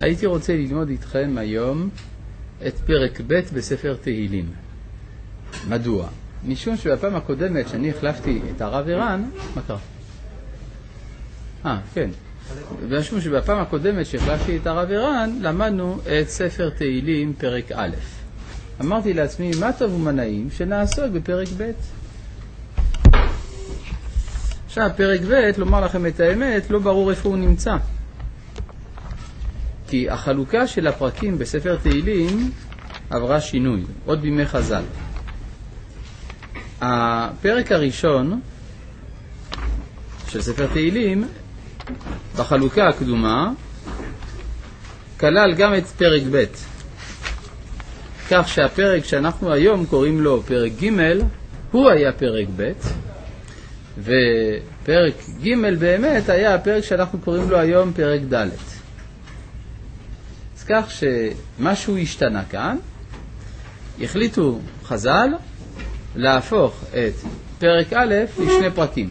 הייתי רוצה ללמוד איתכם היום את פרק ב' בספר תהילים. מדוע? משום שבפעם הקודמת שאני החלפתי את הרב ערן, מה קרה? כן. משום שבפעם הקודמת שהחלפתי את הרב ערן, למדנו את ספר תהילים פרק א'. אמרתי לעצמי, מה טוב ומה נעים שנעסוק בפרק ב'. עכשיו, פרק ב', לומר לכם את האמת, לא ברור איפה הוא נמצא. כי החלוקה של הפרקים בספר תהילים עברה שינוי, עוד בימי חז"ל. הפרק הראשון של ספר תהילים, בחלוקה הקדומה, כלל גם את פרק ב'. כך שהפרק שאנחנו היום קוראים לו פרק ג' הוא היה פרק ב', ופרק ג' באמת היה הפרק שאנחנו קוראים לו היום פרק ד'. אז כך שמשהו השתנה כאן, החליטו חז"ל להפוך את פרק א' לשני פרקים.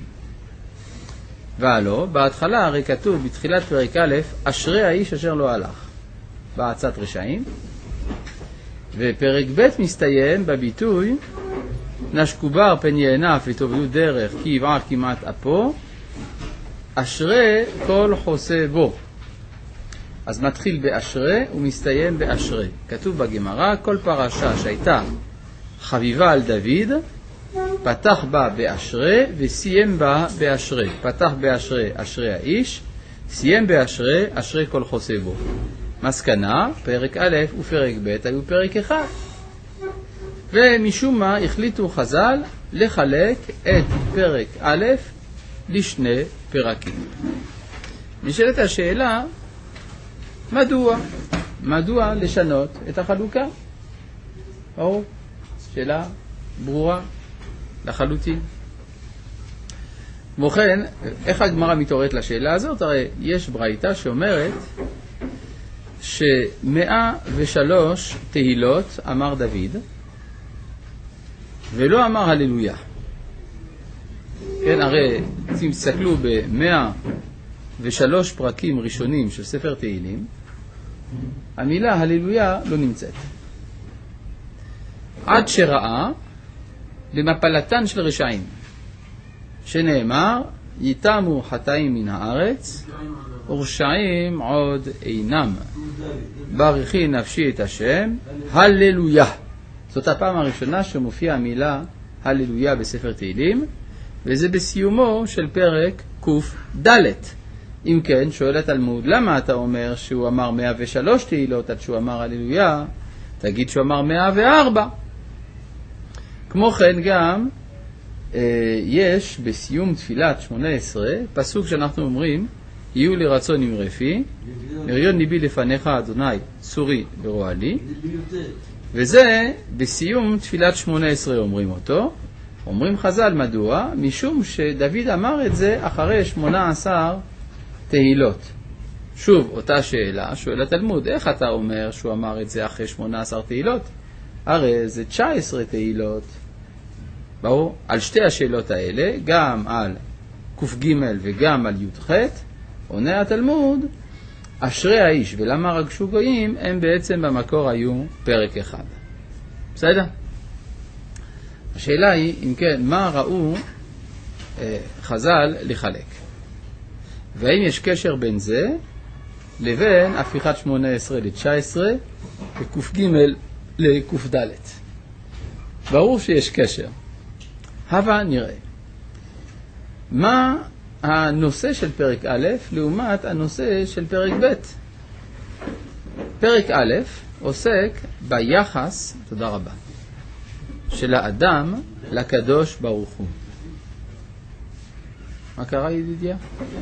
והלא, בהתחלה הרי כתוב בתחילת פרק א', אשרי האיש אשר לא הלך, בעצת רשעים, ופרק ב' מסתיים בביטוי נשקובר פן יענף ותובלו דרך כי יבער כמעט אפו, אשרי כל חוסה בו. אז מתחיל באשרי ומסתיים באשרי. כתוב בגמרא, כל פרשה שהייתה חביבה על דוד, פתח בה באשרי וסיים בה באשרי. פתח באשרי אשרי האיש, סיים באשרי אשרי כל חוסה בו. מסקנה, פרק א' ופרק ב' היו פרק אחד. ומשום מה החליטו חז"ל לחלק את פרק א' לשני פרקים. נשאלת השאלה, מדוע לשנות את החלוקה? שאלה ברורה לחלוטין. כמו כן, איך הגמרא מתעוררת לשאלה הזאת? הרי יש ברייתא שאומרת ש103 תהילות אמר דוד ולא אמר הללויה. כן, הרי אם תסתכלו ב103 פרקים ראשונים של ספר תהילים, המילה הללויה לא נמצאת. עד שראה למפלתן של רשעים, שנאמר, יתמו חטאים מן הארץ, ורשעים עוד אינם. ברכי נפשי את השם, הללויה. זאת הפעם הראשונה שמופיעה המילה הללויה בספר תהילים, וזה בסיומו של פרק ק' ד'. אם כן, שואל התלמוד, למה אתה אומר שהוא אמר 103 תהילות עד שהוא אמר הללויה? תגיד שהוא אמר 104. כמו כן גם יש בסיום תפילת 18 פסוק שאנחנו אומרים, יהיו לי רצון אמרי פי, מריון ליבי לפניך אדוני צורי ורוע לי, וזה בסיום תפילת 18 אומרים אותו. אומרים חז"ל מדוע? משום שדוד אמר את זה אחרי 18 תהילות. שוב אותה שאלה, שואל התלמוד, איך אתה אומר שהוא אמר את זה אחרי 18 תהילות? הרי זה 19 תהילות. ברור? על שתי השאלות האלה, גם על ק' וגם על י' ח', עונה התלמוד, אשרי האיש ולמה רגשו גויים, הם בעצם במקור היו פרק אחד. בסדר? השאלה היא, אם כן, מה ראו חז"ל לחלק? והאם יש קשר בין זה לבין הפיכת 18 ל-19 וק' לק' ד'? ברור שיש קשר. הבה נראה. מה הנושא של פרק א' לעומת הנושא של פרק ב'? פרק א' עוסק ביחס, תודה רבה, של האדם לקדוש ברוך הוא. מה קרה ידידיה?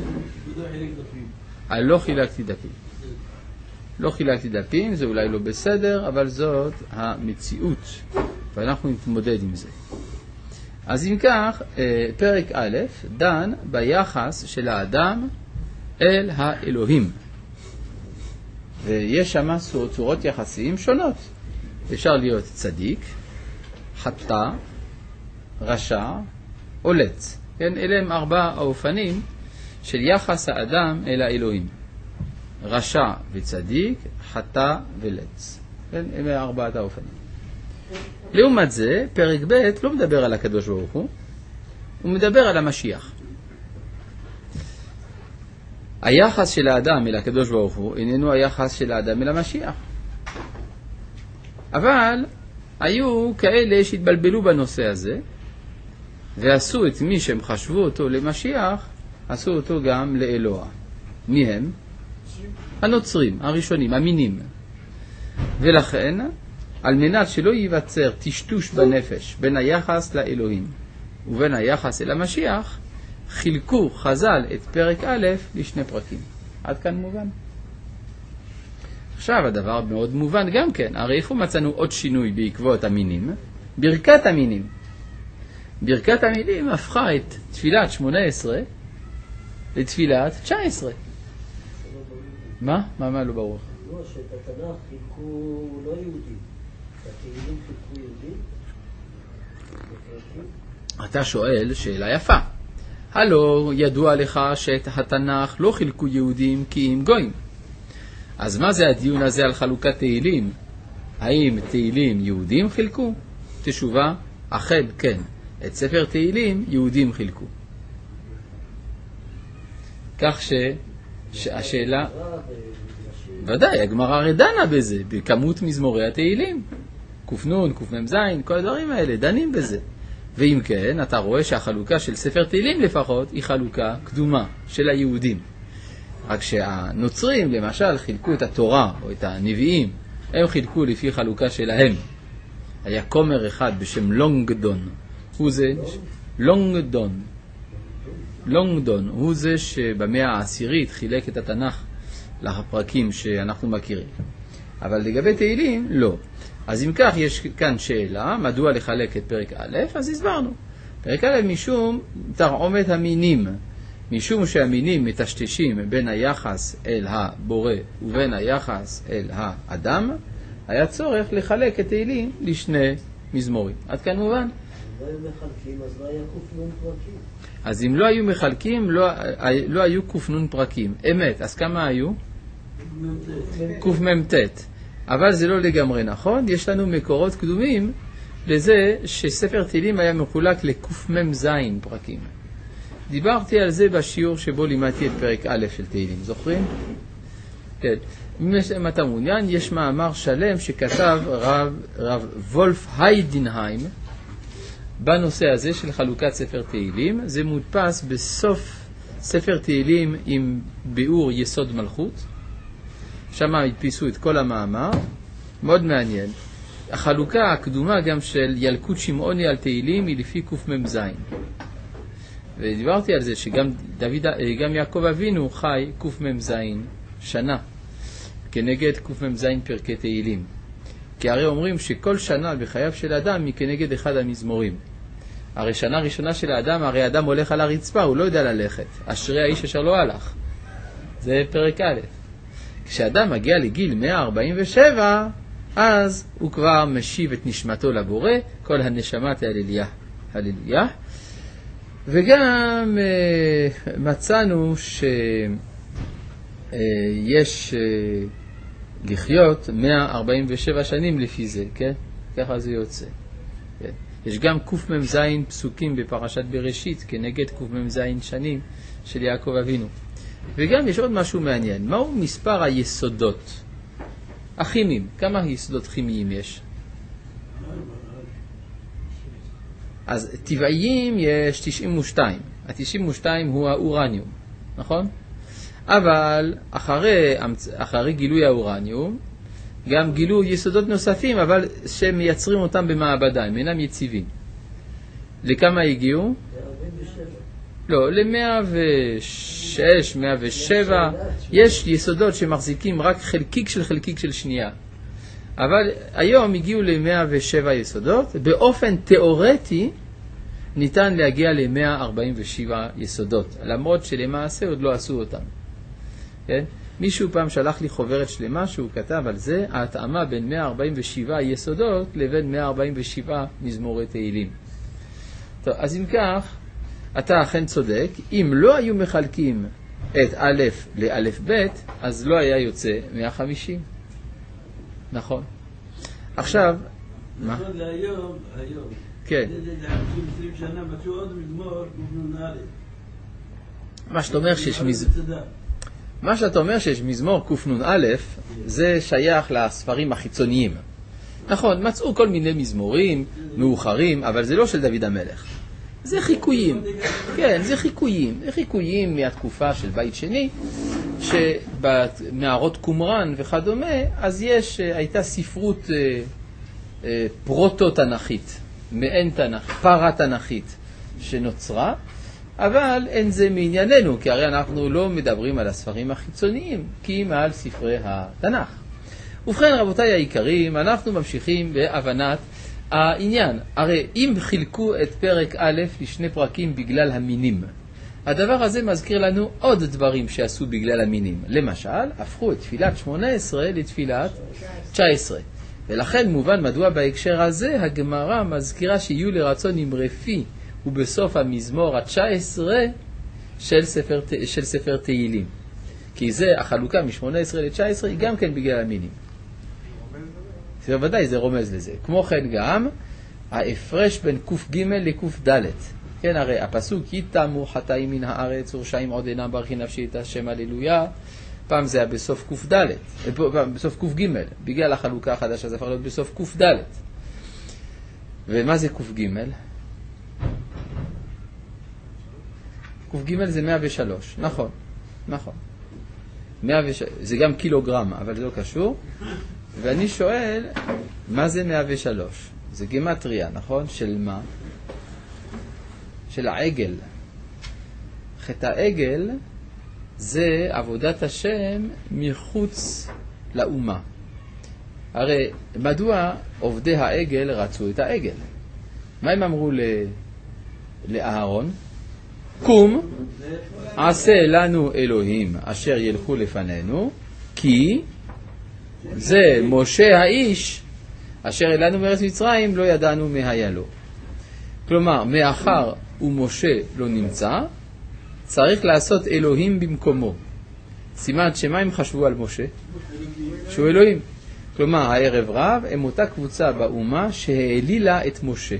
לא חילקתי דפים. לא חילקתי דפים, זה אולי לא בסדר, אבל זאת המציאות, ואנחנו נתמודד עם זה. אז אם כך, פרק א' דן ביחס של האדם אל האלוהים. ויש שם צורות יחסים שונות. אפשר להיות צדיק, חטא, רשע או לץ. כן, אלה הם 4 האופנים של יחס האדם אל האלוהים. רשע וצדיק, חטא ולץ. כן, הם ארבעת האופנים. לעומת זה, פרק ב' לא מדבר על הקדוש ברוך הוא מדבר על המשיח. היחס של האדם אל הקדוש ברוך הוא איננו היחס של האדם אל המשיח. אבל היו כאלה שהתבלבלו בנושא הזה, ועשו את מי שהם חשבו אותו למשיח, עשו אותו גם לאלוה. מי הם? הנוצרים, הראשונים, המינים. ולכן, על מנת שלא ייווצר טשטוש בנפש בין היחס לאלוהים ובין היחס אל המשיח, חילקו חז"ל את פרק א' לשני פרקים. עד כאן מובן? עכשיו הדבר מאוד מובן גם כן. הרי איפה מצאנו עוד שינוי בעקבות המינים? ברכת המינים. ברכת המינים הפכה את תפילת 18 לתפילת 19. מה לא ברור? לא, שאת התנ"ך חילקו לא יהודים. את התהילים חילקו יהודים? אתה שואל שאלה יפה. הלא, ידוע לך שאת התנ"ך לא חילקו יהודים כי הם גויים. אז מה זה הדיון הזה על חלוקת תהילים? האם תהילים יהודים חילקו? תשובה, אכן כן. את ספר תהילים יהודים חילקו. כך שהשאלה, ודאי, הגמרא הרי דנה בזה, בכמות מזמורי התהילים. קופנון, קופמ"ז, כל הדברים האלה, דנים בזה. ואם כן, אתה רואה שהחלוקה של ספר תהילים לפחות היא חלוקה קדומה של היהודים. רק שהנוצרים למשל חילקו את התורה או את הנביאים, הם חילקו לפי חלוקה שלהם. היה כומר אחד בשם לונגדון. הוא זה לונגדון הוא זה שבמאה העשירית חילק את התנ"ך לפרקים שאנחנו מכירים. אבל לגבי תהילים, לא. אז אם כך, יש כאן שאלה, מדוע לחלק את פרק א', אז הסברנו. פרק א' משום תרעומת המינים, משום שהמינים מטשטשים בין היחס אל הבורא ובין היחס אל האדם, היה צורך לחלק את תהילים לשני מזמורים. עד כאן מובן? לא היו מחלקים, אז לא היה קופנון פרקים. אז אם לא היו מחלקים, לא היו קופנון פרקים. אמת, אז כמה היו? קמ"ט. אבל זה לא לגמרי נכון. יש לנו מקורות קדומים לזה שספר תהילים היה מחולק לקמ"ז פרקים. דיברתי על זה בשיעור שבו לימדתי את פרק א' של תהילים. זוכרים? כן. אם אתה מעוניין, יש מאמר שלם שכתב רב וולף היידנהיים בנושא הזה של חלוקת ספר תהילים. זה מודפס בסוף ספר תהילים עם ביאור יסוד מלכות. שם הדפיסו את כל המאמר. מאוד מעניין. החלוקה הקדומה גם של ילקוט שמעוני על תהילים היא לפי קמ"ז. ודיברתי על זה שגם גם יעקב אבינו חי קמ"ז שנה כנגד קמ"ז פרקי תהילים. כי הרי אומרים שכל שנה בחייו של אדם היא כנגד אחד המזמורים. הרי שנה ראשונה של האדם, הרי האדם הולך על הרצפה, הוא לא יודע ללכת. אשרי האיש אשר לא הלך. זה פרק א'. כשאדם מגיע לגיל 147, אז הוא כבר משיב את נשמתו לבורא, כל הנשמת הללויה. הללויה. וגם מצאנו שיש לחיות 147 שנים לפי זה, כן? ככה זה יוצא. כן? יש גם קמ"ז פסוקים בפרשת בראשית כנגד קמ"ז שנים של יעקב אבינו. וגם יש עוד משהו מעניין. מהו מספר היסודות? הכימיים. כמה יסודות כימיים יש? אז טבעיים יש 92. ה-92 הוא האורניום, נכון? אבל אחרי גילוי האורניום, גם גילו יסודות נוספים, אבל שמייצרים אותם במעבדה, הם אינם יציבים. לכמה הגיעו? לא, ל-106, 107, יש יסודות שמחזיקים רק חלקיק של שנייה. אבל היום הגיעו ל-107 יסודות, באופן תיאורטי ניתן להגיע ל-147 יסודות, למרות שלמעשה עוד לא עשו אותם. כן? מישהו פעם שלח לי חוברת שלמה שהוא כתב על זה, ההתאמה בין 147 יסודות לבין 147 מזמורי תהילים. טוב, אז אם כך, אתה אכן צודק, אם לא היו מחלקים את א' לאלף ב', אז לא היה יוצא 150. נכון. עכשיו, מה? נכון להיום, כן. זה 20 שנה מצאו עוד מזמור קנ"א. מה שאתה אומר שיש מזמור קנ"א, זה שייך לספרים החיצוניים. נכון, מצאו כל מיני מזמורים מאוחרים, אבל זה לא של דוד המלך. זה חיקויים. כן, זה חיקויים. זה חיקויים מהתקופה של בית שני, שבמערות קומראן וכדומה, אז הייתה ספרות פרוטו-תנכית, מעין תנכית, פרה-תנכית שנוצרה, אבל אין זה מענייננו, כי הרי אנחנו לא מדברים על הספרים החיצוניים, כי מעל ספרי התנ"ך. ובכן, רבותיי היקרים, אנחנו ממשיכים בהבנת העניין. הרי אם חילקו את פרק א' לשני פרקים בגלל המינים, הדבר הזה מזכיר לנו עוד דברים שעשו בגלל המינים. למשל, הפכו את תפילת 18 לתפילת 19. ולכן מובן מדוע בהקשר הזה הגמרא מזכירה שיהיו לרצון עם רפי ובסוף המזמור ה-19 של ספר תהילים. כי זה החלוקה מ-18 ל-19 היא גם כן בגלל המינים. זה ודאי, זה רומז לזה. כמו כן גם ההפרש בין ק"ג לק"ד. כן, הרי הפסוק יתמו חטאים מן הארץ ורשעים עוד אינם ברכי נפשי את השם הללויה, פעם זה היה בסוף ק"ד, בסוף ק"ג, בגלל החלוקה החדשה זה הפך להיות בסוף ק"ד. ומה זה ק"ג? ק"ג זה 103, נכון, נכון. 103, זה גם קילוגרם, אבל זה לא קשור. ואני שואל, מה זה 103? זה גימטריה, נכון? של מה? של העגל. חטא העגל זה עבודת השם מחוץ לאומה. הרי מדוע עובדי העגל רצו את העגל? מה הם אמרו לאהרון? קום, עשה לנו אלוהים אשר ילכו לפנינו, כי זה משה האיש אשר אלינו מארץ מצרים לא ידענו מהיה לו. כלומר, מאחר ומשה לא נמצא, צריך לעשות אלוהים במקומו. סימן שמה הם חשבו על משה? שהוא אלוהים. כלומר, הערב רב הם אותה קבוצה באומה שהעלילה את משה.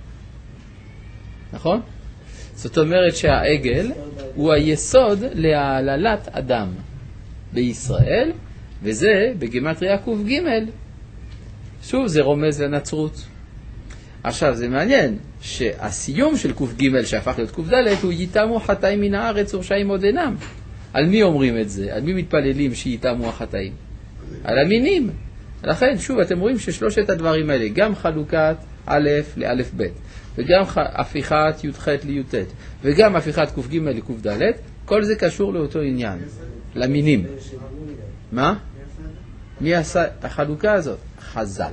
נכון? זאת אומרת שהעגל הוא היסוד להעללת אדם בישראל, וזה בגימטריה ק"ג. שוב, זה רומז לנצרות. עכשיו, זה מעניין שהסיום של ק"ג שהפך להיות ק"ד הוא יתמו חטאים מן הארץ ורשעים עוד אינם. על מי אומרים את זה? על מי מתפללים שיתמו החטאים? על המינים. לכן, שוב, אתם רואים ששלושת הדברים האלה, גם חלוקת א' לאלף ב', וגם הפיכת י"ח לי"ט, וגם הפיכת ק"ג לק"ד, כל זה קשור לאותו עניין, למינים. מה? מי עשה את החלוקה הזאת? חז"ל.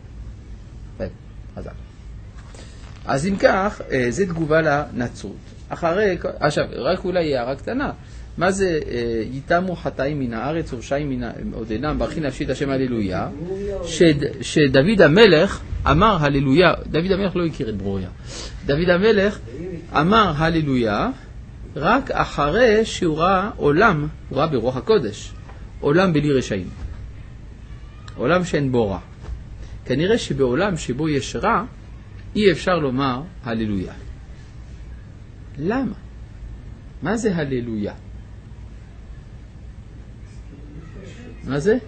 חז"ל. אז אם כך, זה תגובה לנצרות. עכשיו, רק אולי הערה קטנה. מה זה יתמו חטאים מן הארץ ורשעים עוד אינם ברכי נפשי את השם הללויה? שדוד המלך אמר הללויה, דוד המלך לא הכיר את ברוריה. דוד המלך אמר הללויה רק אחרי שהוא ראה עולם, הוא ראה ברוח הקודש, עולם בלי רשעים. עולם שאין בו רע. כנראה שבעולם שבו יש רע, אי אפשר לומר הללויה. למה? מה זה הללויה? מה זה?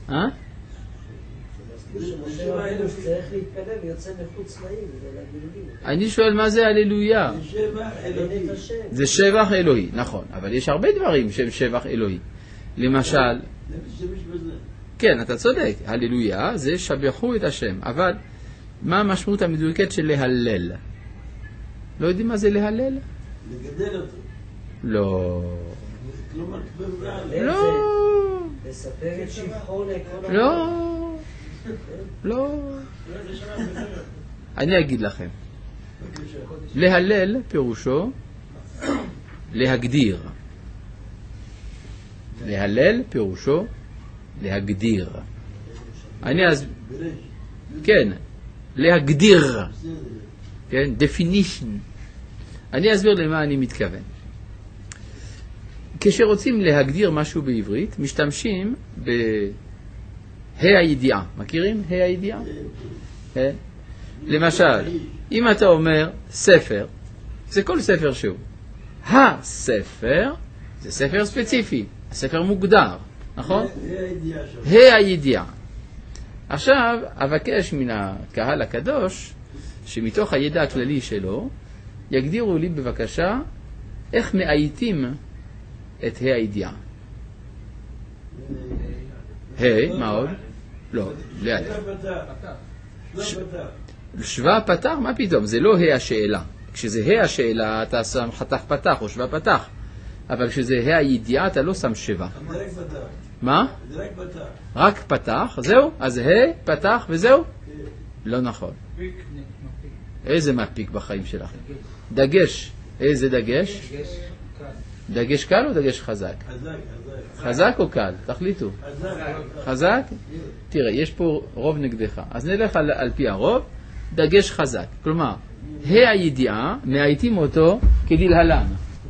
אני שואל מה זה הללויה? זה שבח אלוהי, נכון, אבל יש הרבה דברים שהם שבח אלוהי. למשל, כן, אתה צודק, הללויה זה שבחו את השם, אבל מה המשמעות המדויקת של להלל? לא יודעים מה זה להלל? לגדל אותו. לא. כלומר, לא. לספר את שבחו לכל לא. לא. אני אגיד לכם. להלל פירושו להגדיר. להלל פירושו להגדיר. אני אז כן, להגדיר. כן, definition. אני אסביר למה אני מתכוון. כשרוצים להגדיר משהו בעברית, משתמשים בה' הידיעה. מכירים ה' הידיעה? למשל, אם אתה אומר ספר, זה כל ספר שהוא. הספר, זה ספר ספציפי, הספר מוגדר, נכון? ה' הידיעה. עכשיו, אבקש מן הקהל הקדוש, שמתוך הידע הכללי שלו, יגדירו לי בבקשה איך מאייתים את ה' הידיעה. מה עוד? לא, ליד. שווה פתח? מה פתאום? זה לא ה' השאלה. כשזה ה' השאלה אתה שם חתך פתח או שווה פתח. אבל כשזה ה' הידיעה אתה לא שם שווה. מה? רק פתח, זהו? אז ה' פתח וזהו? לא נכון. איזה מפיק בחיים שלכם? דגש. איזה דגש? דגש קל או דגש חזק? חזק או קל? תחליטו. חזק? תראה, יש פה רוב נגדך. אז נלך על פי הרוב, דגש חזק. כלומר, ה' הידיעה, מאייתים אותו כדלהלן.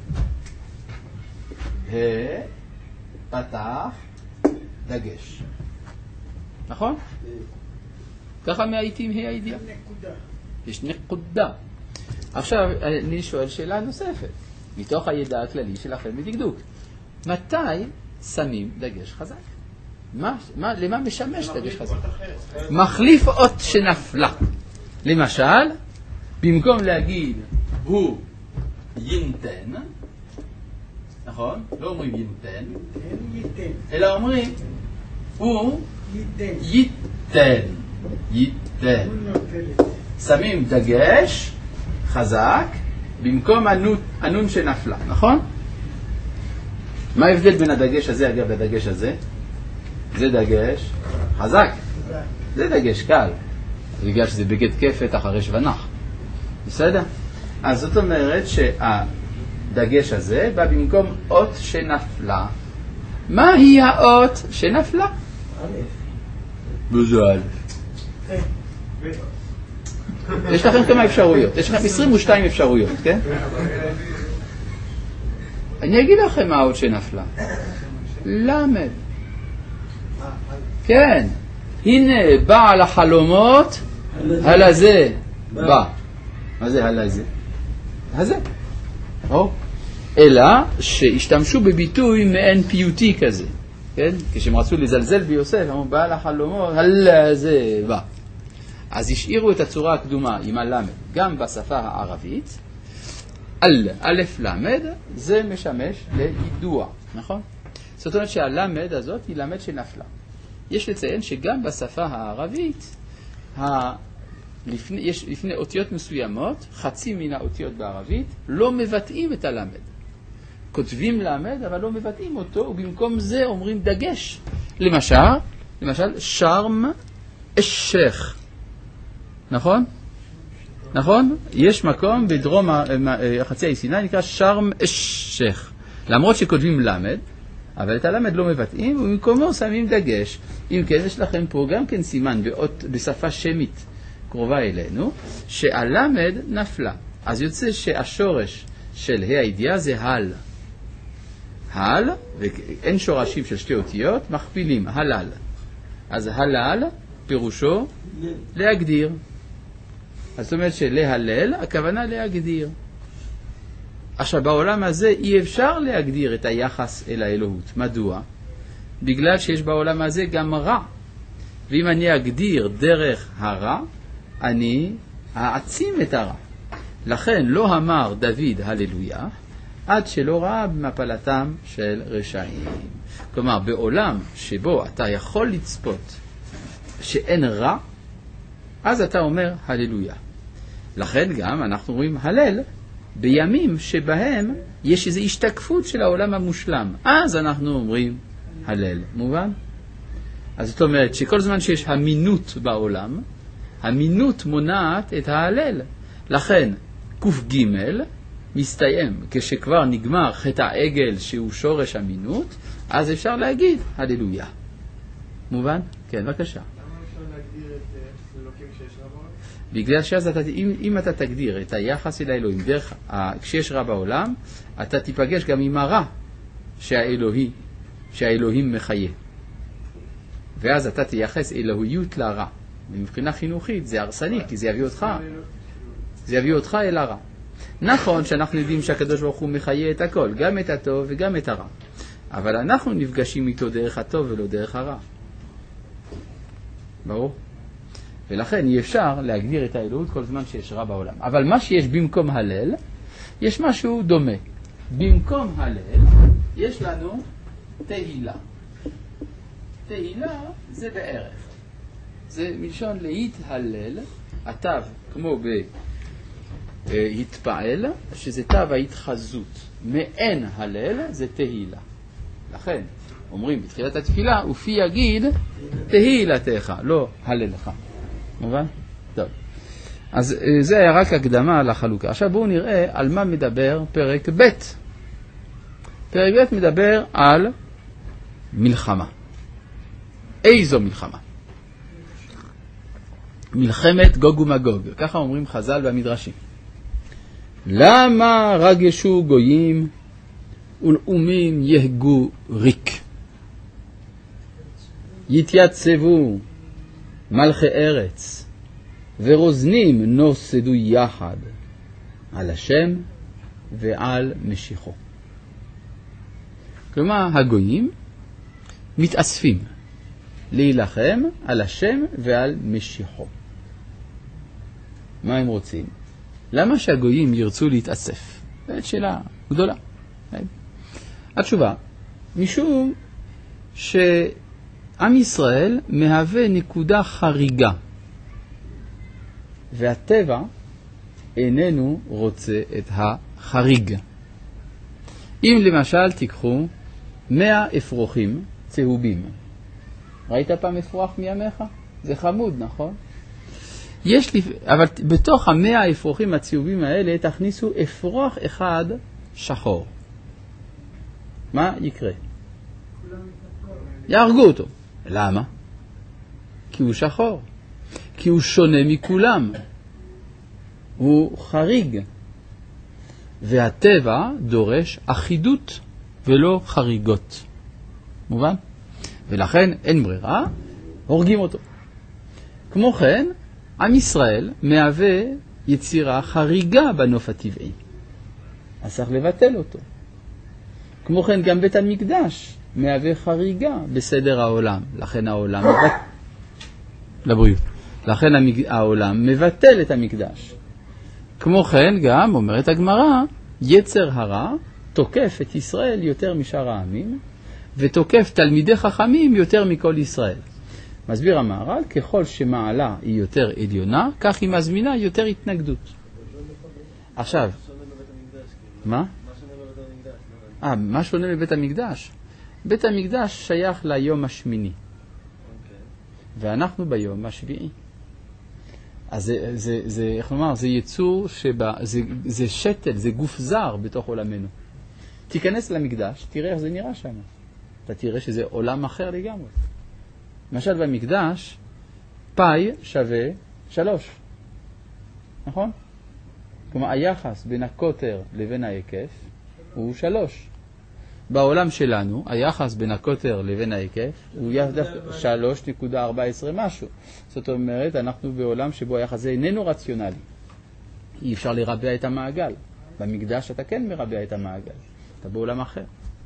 ה' פתח דגש. נכון? ככה מאייתים ה' הידיעה. יש נקודה. עכשיו, אני שואל שאלה נוספת. מתוך הידע הכללי שלכם בדקדוק. מתי שמים דגש חזק? למה משמש דגש חזק? מחליף אות שנפלה. למשל, במקום להגיד הוא ינתן, נכון? לא אומרים ינתן, אלא אומרים הוא ייתן. ייתן. שמים דגש חזק במקום הנון שנפלה, נכון? מה ההבדל בין הדגש הזה, אגב, לדגש הזה? זה דגש חזק. זה דגש קל. בגלל שזה בגד כפת אחרי שוונח. בסדר? אז זאת אומרת שהדגש הזה בא במקום אות שנפלה. מה היא האות שנפלה? בוזו א'. יש לכם כמה אפשרויות. יש לכם 22 אפשרויות, כן? אני אגיד לכם מה האות שנפלה. למד. כן. הנה בעל החלומות, הלזה בא. מה זה הלזה? הזה. אלא שהשתמשו בביטוי מעין פיוטי כזה. כן? כשהם רצו לזלזל ביוסף, אמרו בעל החלומות, הלזה בא. אז השאירו את הצורה הקדומה עם הלמד, גם בשפה הערבית. א' למד, זה משמש לידוע, נכון? זאת אומרת שהלמד הזאת היא למד שנפלה. יש לציין שגם בשפה הערבית, לפני אותיות מסוימות, חצי מן האותיות בערבית, לא מבטאים את הלמד. כותבים למד, אבל לא מבטאים אותו, ובמקום זה אומרים דגש. למשל, שרם אשך. נכון? נכון? יש מקום בדרום חצי האי סיני נקרא שרם אשך. למרות שכותבים למד, אבל את הלמד לא מבטאים, ובמקומו שמים דגש. אם כן, יש לכם פה גם כן סימן בשפה שמית קרובה אלינו, שהלמד נפלה. אז יוצא שהשורש של ה' הידיעה זה הל. הל, ואין שורשים של שתי אותיות, מכפילים, הלל. אז הלל פירושו להגדיר. אז זאת אומרת שלהלל, הכוונה להגדיר. עכשיו, בעולם הזה אי אפשר להגדיר את היחס אל האלוהות. מדוע? בגלל שיש בעולם הזה גם רע. ואם אני אגדיר דרך הרע, אני אעצים את הרע. לכן לא אמר דוד הללויה, עד שלא ראה במפלתם של רשעים. כלומר, בעולם שבו אתה יכול לצפות שאין רע, אז אתה אומר הללויה. לכן גם אנחנו רואים הלל בימים שבהם יש איזו השתקפות של העולם המושלם. אז אנחנו אומרים הלל. מובן? אז זאת אומרת שכל זמן שיש המינות בעולם, המינות מונעת את ההלל. לכן קוף ג' מסתיים, כשכבר נגמר חטא העגל שהוא שורש המינות, אז אפשר להגיד הללויה. מובן? כן, בבקשה. למה אפשר להגדיר את אלוקים שיש רע בעולם? בגלל שאז אם אתה תגדיר את היחס אל האלוהים דרך כשיש רע בעולם, אתה תיפגש גם עם הרע. שהאלוהים מחיה. ואז אתה תייחס אלוהיות לרע. ומבחינה חינוכית זה הרסני, כי זה יביא אותך אל הרע. נכון שאנחנו יודעים שהקדוש ברוך הוא מחיה את הכל, גם את הטוב וגם את הרע. אבל אנחנו נפגשים איתו דרך הטוב ולא דרך הרע. ברור? ולכן אי אפשר להגדיר את האלוהות כל זמן שיש רע בעולם. אבל מה שיש במקום הלל, יש משהו דומה. במקום הלל יש לנו תהילה. תהילה זה בערך. זה מלשון להתהלל, התו כמו בהתפעל, שזה תו ההתחזות. מעין הלל זה תהילה. לכן אומרים בתחילת התפילה, ופי יגיד תהילתך, לא הללך. מובן? טוב. אז זה היה רק הקדמה לחלוקה. עכשיו בואו נראה על מה מדבר פרק ב'. פרק ב' מדבר על מלחמה. איזו מלחמה? מלחמת גוג ומגוג. ככה אומרים חז"ל במדרשים. למה רגשו גויים ולאומים יהגו ריק? יתייצבו מלכי ארץ ורוזנים נוסדו יחד על השם ועל משיחו. כלומר הגויים מתאספים להילחם על השם ועל משיחו. מה הם רוצים? למה שהגויים ירצו להתאסף? זאת שאלה גדולה. התשובה, משום שעם ישראל מהווה נקודה חריגה, והטבע איננו רוצה את החריג. אם למשל תיקחו 100 אפרוחים צהובים, ראית פעם אפרוח מימיך? זה חמוד, נכון? אבל בתוך 100 האפרוחים הצהובים האלה תכניסו אפרוח אחד שחור. מה יקרה? יהרגו אותו. למה? כי הוא שחור. כי הוא שונה מכולם. הוא חריג. והטבע דורש אחידות ולא חריגות. מובן? ולכן אין ברירה, הורגים אותו. כמו כן, עם ישראל מהווה יצירה חריגה בנוף הטבעי. אז צריך לבטל אותו. כמו כן גם בית המקדש מהווה חריגה בסדר העולם. לכן העולם לבריאות. לכן העולם מבטל את המקדש. כמו כן גם, אומרת הגמרא, יצר הרע תוקף את ישראל יותר משאר העמים, ותוקף תלמידי חכמים יותר מכל ישראל. מסביר המהר"ל, ככל שמעלה היא יותר עליונה, כך היא מזמינה יותר התנגדות. עכשיו, מה? מה שונה בבית המקדש? בית המקדש שייך ליום השמיני. ואנחנו ביום השביעי. אז איך לומר, זה יצור זה שתל, זה גוף זר בתוך עולמנו. תיכנס למקדש, תראה איך זה נראה שם. אתה תראה שזה עולם אחר לגמרי. למשל במקדש, פאי שווה 3. נכון? כלומר, היחס בין הקוטר לבין ההיקף הוא 3. בעולם שלנו, היחס בין הקוטר לבין ההיקף הוא 3.14 משהו. זאת אומרת, אנחנו בעולם שבו היחס הזה איננו רציונלי. אי אפשר לרבע את המעגל. במקדש אתה כן מרבע את המעגל. אתה בעולם אחר.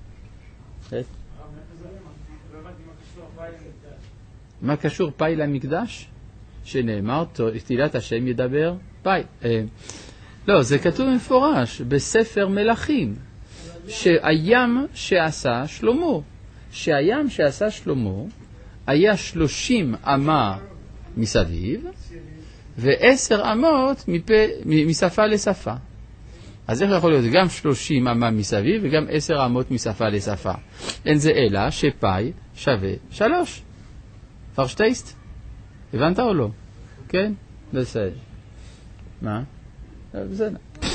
מה קשור פאי למקדש? שנאמר, תהילת השם ידבר פאי. לא, זה כתוב מפורש בספר מלכים. שהים שעשה שלמה. שהים שעשה שלמה היה 30 אמה מסביב ו10 אמות משפה לשפה. אז איך יכול להיות גם 30 אמה מסביב וגם 10 אמות משפה לשפה? אין זה אלא שפאי שווה 3. פרשטייסט? הבנת או לא? כן? בסדר. מה? בסדר.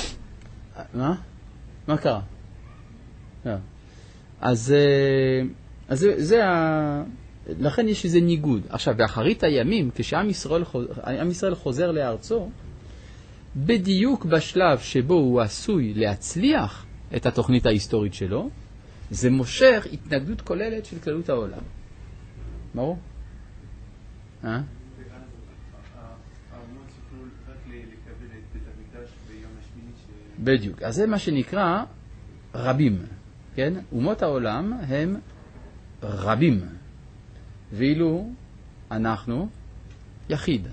מה קרה? אז לכן יש איזה ניגוד. עכשיו, באחרית הימים, כשעם ישראל חוזר לארצו, בדיוק בשלב שבו הוא עשוי להצליח את התוכנית ההיסטורית שלו, זה מושך התנגדות כוללת של כללות העולם. ברור? ואז האומות יוכלו רק לקבל את בית המקדש ביום השמיני בדיוק. אז זה מה שנקרא רבים. כן? אומות העולם הם רבים. ואילו אנחנו יחיד.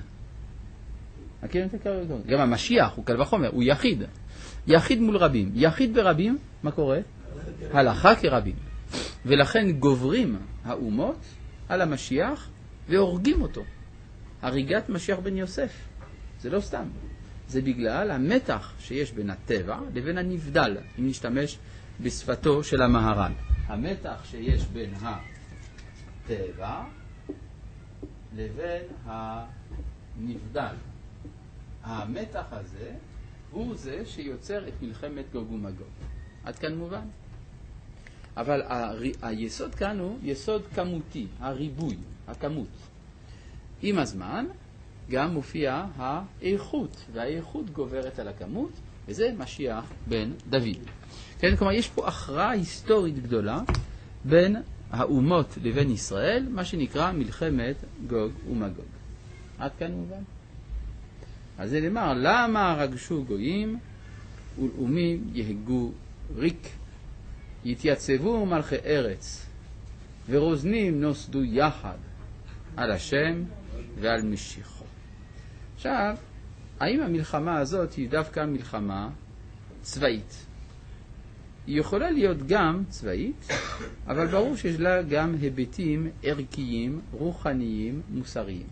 גם המשיח הוא קל וחומר, הוא יחיד. יחיד מול רבים. יחיד ברבים, מה קורה? הלכה כרבים. ולכן גוברים האומות על המשיח והורגים אותו. הריגת משיח בן יוסף. זה לא סתם. זה בגלל המתח שיש בין הטבע לבין הנבדל, אם נשתמש בשפתו של המהר"ל. המתח שיש בין הטבע לבין הנבדל. המתח הזה הוא זה שיוצר את מלחמת גוג ומגוג. עד כאן מובן? אבל היסוד כאן הוא יסוד כמותי, הריבוי, הכמות. עם הזמן גם מופיע האיכות, והאיכות גוברת על הכמות, וזה משיח בן דוד. כן, כלומר, יש פה הכרעה היסטורית גדולה בין האומות לבין ישראל, מה שנקרא מלחמת גוג ומגוג. עד כאן מובן? אז זה נאמר, למה רגשו גויים ולאומים יהגו ריק, יתייצבו מלכי ארץ, ורוזנים נוסדו יחד על השם ועל משיחו. עכשיו, האם המלחמה הזאת היא דווקא מלחמה צבאית? היא יכולה להיות גם צבאית, אבל ברור שיש לה גם היבטים ערכיים, רוחניים, מוסריים.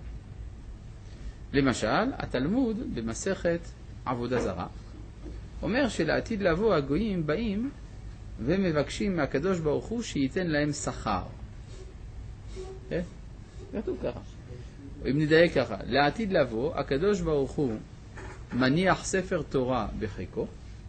למשל, התלמוד במסכת עבודה זרה אומר שלעתיד לבוא הגויים באים ומבקשים מהקדוש ברוך הוא שייתן להם שכר. כתוב ככה. אם נדייק ככה, לעתיד לבוא הקדוש ברוך הוא מניח ספר תורה בחיקו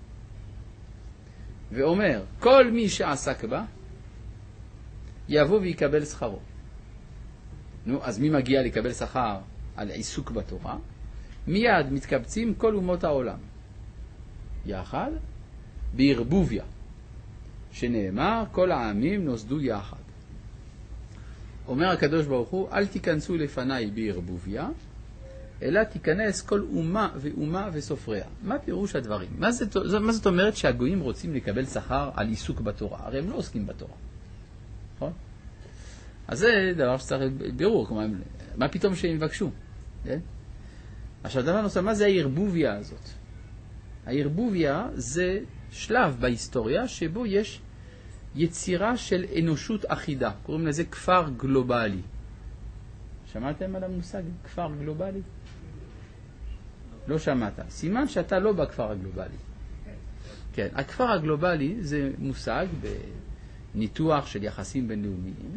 ואומר, כל מי שעסק בה יבוא ויקבל שכרו. נו, אז מי מגיע לקבל שכר על עיסוק בתורה? מיד מתקבצים כל אומות העולם יחד בערבוביה, שנאמר כל העמים נוסדו יחד. אומר הקדוש ברוך הוא, אל תיכנסו לפניי בערבוביה, אלא תיכנס כל אומה ואומה וסופריה. מה פירוש הדברים? מה זאת אומרת שהגויים רוצים לקבל שכר על עיסוק בתורה? הרי הם לא עוסקים בתורה. נכון? אז זה דבר שצריך בירור. כלומר, מה פתאום שהם יבקשו? עכשיו, דבר נוסף, מה זה הערבוביה הזאת? הערבוביה זה שלב בהיסטוריה שבו יש יצירה של אנושות אחידה. קוראים לזה כפר גלובלי. שמעתם על המושג כפר גלובלי? לא שמעת. סימן שאתה לא בכפר הגלובלי. כן, הכפר הגלובלי זה מושג בניתוח של יחסים בינלאומיים,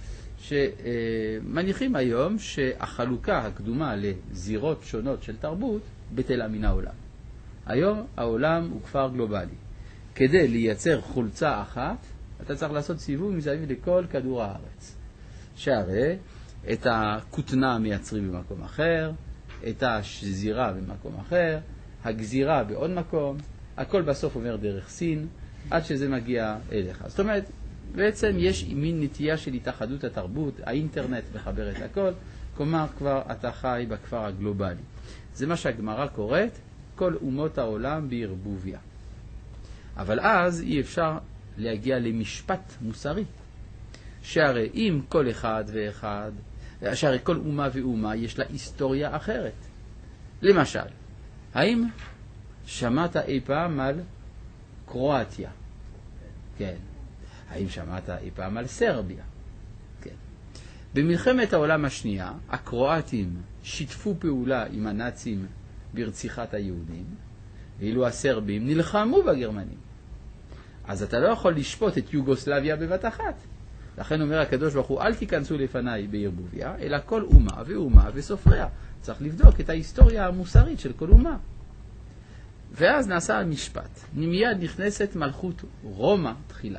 שמניחים היום שהחלוקה הקדומה לזירות שונות של תרבות בטלה מן העולם. היום העולם הוא כפר גלובלי. כדי לייצר חולצה אחת, אתה צריך לעשות סיבוב מסביב לכל כדור הארץ. שהרי את הכותנה מייצרים במקום אחר, את השזירה במקום אחר, הגזירה בעוד מקום, הכל בסוף עובר דרך סין, עד שזה מגיע אליך. זאת אומרת, בעצם יש מין נטייה של התאחדות התרבות, האינטרנט מחבר את הכל, כלומר כבר אתה חי בכפר הגלובלי. זה מה שהגמרא קוראת, כל אומות העולם בערבוביה. אבל אז אי אפשר להגיע למשפט מוסרי. שהרי אם כל אחד ואחד, שהרי כל אומה ואומה יש לה היסטוריה אחרת. למשל, האם שמעת אי פעם על קרואטיה? כן. האם שמעת אי פעם על סרביה? כן. במלחמת העולם השנייה, הקרואטים שיתפו פעולה עם הנאצים ברציחת היהודים, ואילו הסרבים נלחמו בגרמנים. אז אתה לא יכול לשפוט את יוגוסלביה בבת אחת. לכן אומר הקדוש ברוך הוא, אל תיכנסו לפניי בערבוביה, אלא כל אומה ואומה וסופריה. צריך לבדוק את ההיסטוריה המוסרית של כל אומה. ואז נעשה המשפט. מיד נכנסת מלכות רומא תחילה.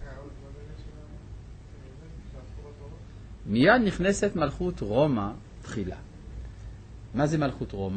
מיד נכנסת מלכות רומא תחילה. מה זה מלכות רומא?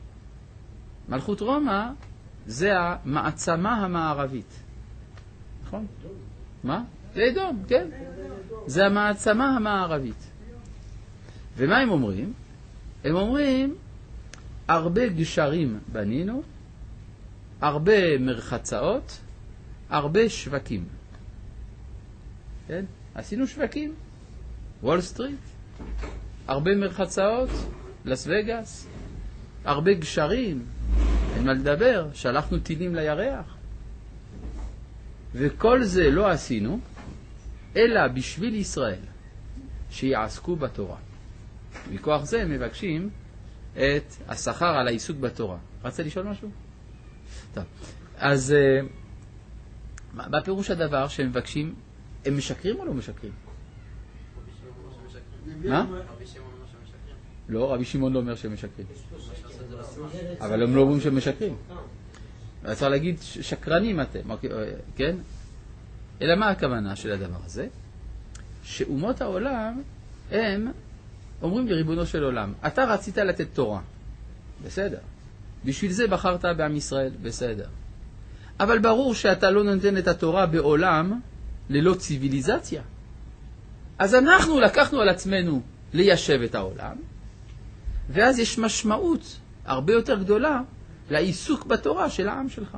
מלכות רומא זה המעצמה המערבית. נכון? מה? זה אדום, כן. זה המעצמה המערבית. ומה הם אומרים? הם אומרים, הרבה גשרים בנינו, הרבה מרחצאות, הרבה שווקים. כן? עשינו שווקים. וול סטריט. הרבה מרחצאות, לס וגאס. הרבה גשרים. אין מה לדבר. שלחנו טילים לירח. וכל זה לא עשינו, אלא בשביל ישראל, שיעסקו בתורה. מכוח זה הם מבקשים את השכר על העיסוק בתורה. רצה לשאול משהו? טוב. אז מה פירוש הדבר שהם מבקשים? הם משקרים או לא משקרים? מה? לא, רבי שמעון לא אומר שהם משקרים. אבל הם לא אומרים שהם משקרים. צריך להגיד שקרנים אתם, כן? אלא מה הכוונה של הדבר הזה? שאומות העולם הם אומרים לריבונו של עולם, אתה רצית לתת תורה, בסדר. בשביל זה בחרת בעם ישראל, בסדר. אבל ברור שאתה לא נותן את התורה בעולם ללא ציוויליזציה. אז אנחנו לקחנו על עצמנו ליישב את העולם, ואז יש משמעות הרבה יותר גדולה לעיסוק בתורה של העם שלך.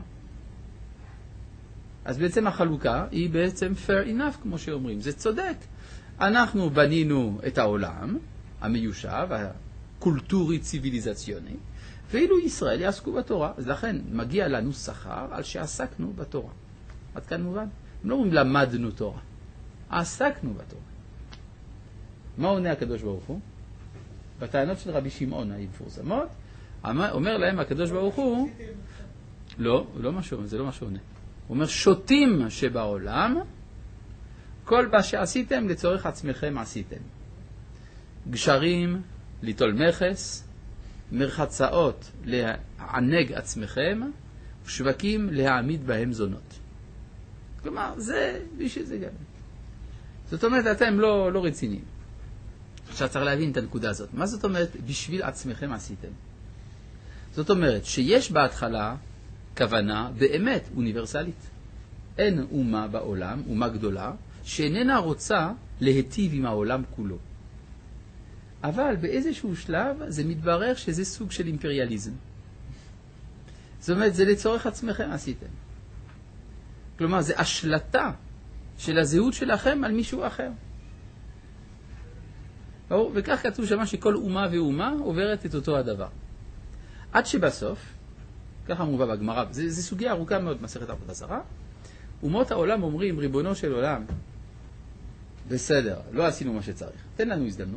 אז בעצם החלוקה היא בעצם fair enough, כמו שאומרים. זה צודק. אנחנו בנינו את העולם המיושב, הקולטורי ציוויליזציוני, ואילו ישראל יעסקו בתורה. אז לכן מגיע לנו שכר על שעסקנו בתורה. עד כאן מובן? הם לא אומרים למדנו תורה. עסקנו בתורה. מה עונה הקדוש ברוך הוא? בטענות של רבי שמעון המפורסמות, אומר להם הקדוש ברוך הוא, לא, זה לא מה שעונה. הוא אומר, שוטים שבעולם, כל מה שעשיתם לצורך עצמכם עשיתם. גשרים, ליטול מכס, מרחצאות לענג עצמכם, ושווקים להעמיד בהם זונות. כלומר, זה בשביל זה גם. זאת אומרת, אתם לא רציניים. עכשיו צריך להבין את הנקודה הזאת. מה זאת אומרת, בשביל עצמכם עשיתם? זאת אומרת, שיש בהתחלה כוונה באמת אוניברסלית. אין אומה בעולם, אומה גדולה, שאיננה רוצה להיטיב עם העולם כולו. אבל באיזשהו שלב זה מתברר שזה סוג של אימפריאליזם. זאת אומרת, זה לצורך עצמכם עשיתם. כלומר, זה השלטה של הזהות שלכם על מישהו אחר. וכך כתוב שמה שכל אומה ואומה עוברת את אותו הדבר. עד שבסוף, ככה מובא בגמרא, זה סוגיה ארוכה מאוד, מסכת עבודה זרה, אומות העולם אומרים, ריבונו של עולם, בסדר, לא עשינו מה שצריך, תן לנו הזדמנות.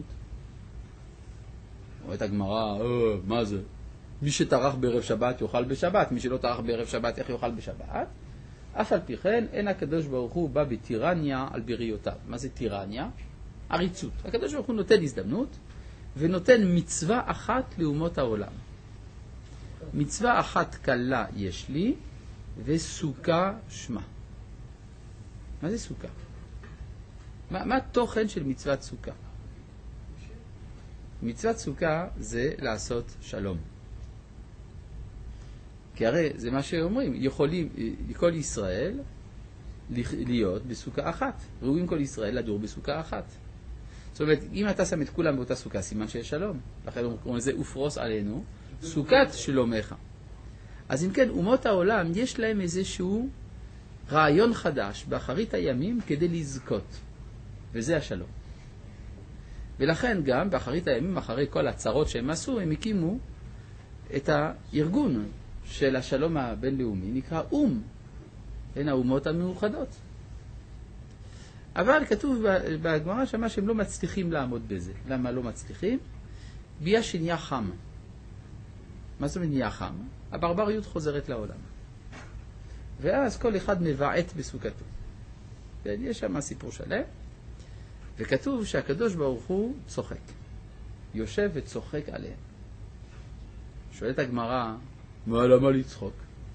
אומרת הגמרא, מה זה? מי שטרח בערב שבת יאכל בשבת, מי שלא טרח בערב שבת איך יאכל בשבת? אף על פי כן, אין הקדוש ברוך הוא בא בטירניה על בריאותיו. מה זה טירניה? עריצות. הקדוש ברוך הוא נותן הזדמנות, ונותן מצווה אחת לאומות העולם. מצווה אחת קלה יש לי, וסוכה שמה. מה זה סוכה? מה התוכן של מצוות סוכה? מצוות סוכה זה לעשות שלום. כי הרי זה מה שאומרים, יכולים כל ישראל להיות בסוכה אחת. ראויים כל ישראל לדור בסוכה אחת. זאת אומרת, אם אתה שם את כולם באותה סוכה, סימן שיש שלום. לכן אומרים לזה, ופרוס עלינו, סוכת שלומך. אז אם כן, אומות העולם, יש להם איזשהו רעיון חדש באחרית הימים כדי לזכות. וזה השלום. ולכן גם באחרית הימים, אחרי כל הצרות שהם עשו, הם הקימו את הארגון של השלום הבינלאומי, נקרא בין האומות המאוחדות. אבל כתוב בגמרא שמה שהם לא מצליחים לעמוד בזה. למה לא מצליחים? בגלל שנהיה חם. מה זאת אומרת נהיה חם? הברבריות חוזרת לעולם. ואז כל אחד מבעט בסוכתו. יש שם סיפור שלם, וכתוב שהקדוש ברוך הוא צוחק. יושב וצוחק עליהם. שואלת הגמרא, למה לצחוק?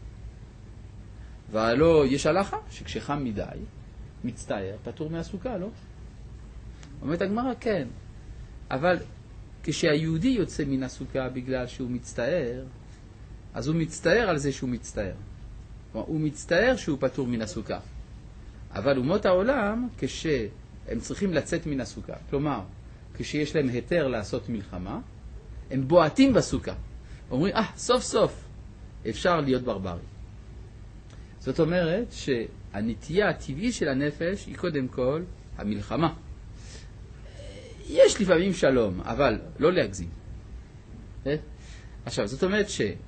והלא יש הלכה שכשחם מדי, מצטער, פטור מהסוכה, לא? אומרת הגמרא, כן. אבל כשהיהודי יוצא מן הסוכה בגלל שהוא מצטער, אז הוא מצטער על זה שהוא מצטער. הוא מצטער שהוא פטור מן הסוכה. אבל אומות העולם, כשהם צריכים לצאת מן הסוכה, כלומר, כשיש להם היתר לעשות מלחמה, הם בועטים בסוכה. אומרים, סוף סוף אפשר להיות ברברי. זאת אומרת שהנטייה הטבעית של הנפש היא קודם כל המלחמה. יש לפעמים שלום, אבל לא להגזים. עכשיו, זאת אומרת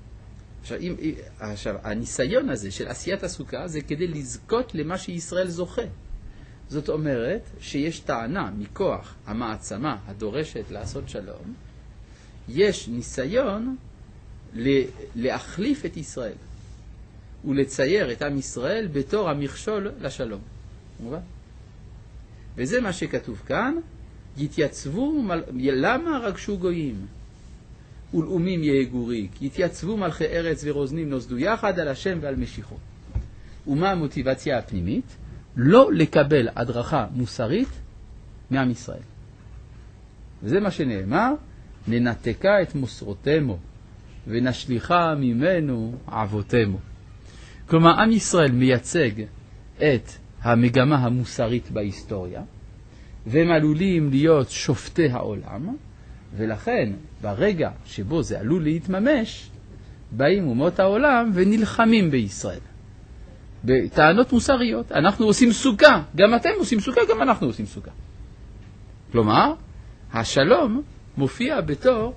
הניסיון הזה של עשיית הסוכה זה כדי לזכות למה שישראל זוכה. זאת אומרת שיש טענה מכוח המעצמה הדורשת לעשות שלום, יש ניסיון להחליף את ישראל ולצייר את עם ישראל בתור המכשול לשלום. מובן? וזה מה שכתוב כאן, יתייצבו, למה רגשו גויים? ולאומים יהגו ריק, יתייצבו מלכי ארץ ורוזנים נוסדו יחד על השם ועל משיחו. ומה המוטיבציה הפנימית? לא לקבל הדרכה מוסרית מעם ישראל. וזה מה שנאמר, ננתקה את מוסרותמו ונשליחה ממנו אבותמו. כלומר, עם ישראל מייצג את המגמה המוסרית בהיסטוריה, והם עלולים להיות שופטי העולם, ולכן ברגע שבו זה עלול להתממש, באים אומות העולם ונלחמים בישראל. בטענות מוסריות, אנחנו עושים סוכה, גם אתם עושים סוכה, גם אנחנו עושים סוכה. כלומר, השלום מופיע בתור